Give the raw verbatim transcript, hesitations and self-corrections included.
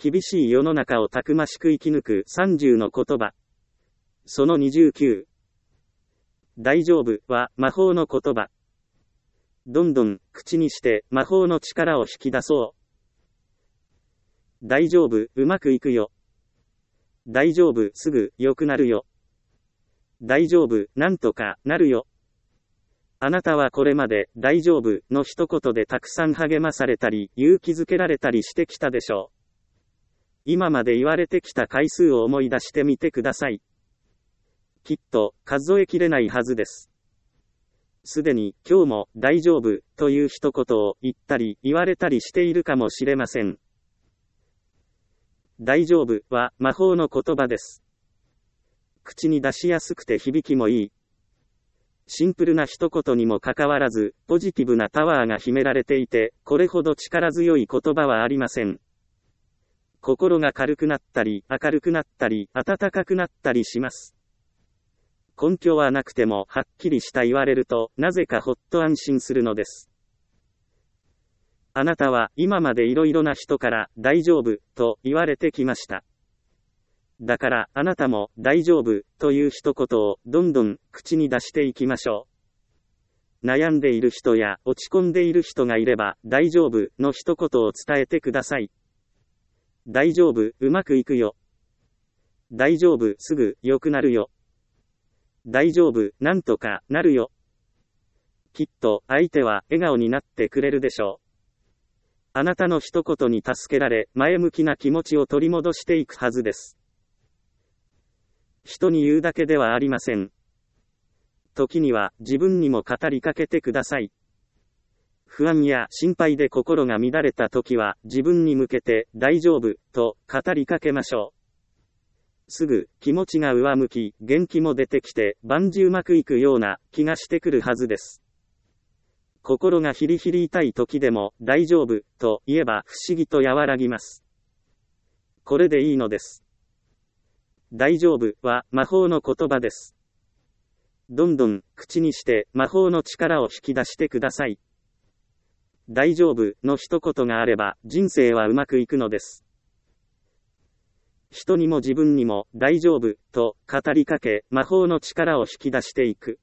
厳しい世の中をたくましく生き抜くさんじゅうの言葉。そのにじゅうきゅう。大丈夫は魔法の言葉。どんどん口にして魔法の力を引き出そう。大丈夫、うまくいくよ。大丈夫、すぐ良くなるよ。大丈夫、なんとかなるよ。あなたはこれまで大丈夫の一言でたくさん励まされたり勇気づけられたりしてきたでしょう。今まで言われてきた回数を思い出してみてください。きっと数えきれないはずです。すでに今日も大丈夫という一言を言ったり言われたりしているかもしれません。大丈夫は魔法の言葉です。口に出しやすくて響きもいい。シンプルな一言にもかかわらず、ポジティブなパワーが秘められていて、これほど力強い言葉はありません。心が軽くなったり、明るくなったり、温かくなったりします。根拠はなくても、はっきりした言われると、なぜかほっと安心するのです。あなたは、今までいろいろな人から、大丈夫、と言われてきました。だから、あなたも、大丈夫、という一言を、どんどん、口に出していきましょう。悩んでいる人や、落ち込んでいる人がいれば、大丈夫、の一言を伝えてください。大丈夫、うまくいくよ。大丈夫、すぐ、良くなるよ。大丈夫、なんとかなるよ。きっと、相手は、笑顔になってくれるでしょう。あなたの一言に助けられ、前向きな気持ちを取り戻していくはずです。人に言うだけではありません。時には自分にも語りかけてください。不安や心配で心が乱れた時は自分に向けて大丈夫と語りかけましょう。すぐ気持ちが上向き、元気も出てきて万事うまくいくような気がしてくるはずです。心がヒリヒリ痛い時でも大丈夫と言えば不思議と和らぎます。これでいいのです。大丈夫は魔法の言葉です。どんどん口にして魔法の力を引き出してください。大丈夫の一言があれば人生はうまくいくのです。人にも自分にも大丈夫と語りかけ魔法の力を引き出していく。